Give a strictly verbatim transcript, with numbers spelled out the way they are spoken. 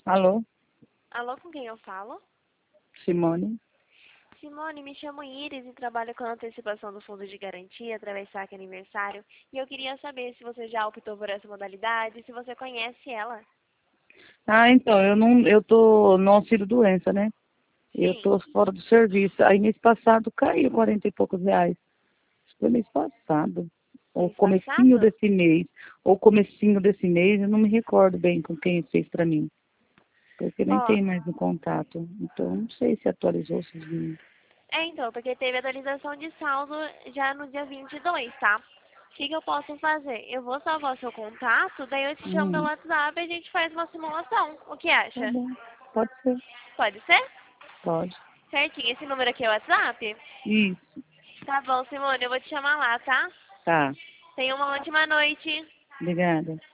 Alô, Alô, com quem eu falo? Simone? Simone, me chamo Iris e trabalho com a antecipação do fundo de garantia através do saque aniversário. E eu queria saber se você já optou por essa modalidade, se você conhece ela. Ah, então, eu não, eu tô no auxílio doença, né? Eu Sim, tô fora do serviço. Aí mês passado caiu quarenta e poucos reais. Acho que foi mês passado. Ou mês comecinho passado? desse mês. Ou comecinho desse mês, eu não me recordo bem com quem fez pra mim. Porque nem Ó, tem mais no contato. Então, não sei se atualizou, se desligou. é então, porque teve atualização de saldo já no dia vinte e dois, tá? O que, que eu posso fazer? Eu vou salvar o seu contato, daí eu te chamo pelo Hum, WhatsApp e a gente faz uma simulação. O que tá acha? bom. Pode ser. Pode ser? Pode. Certinho, esse número aqui é o WhatsApp? Isso. Tá bom, Simone, eu vou te chamar lá, tá? Tá. Tenha uma ótima noite. Obrigada.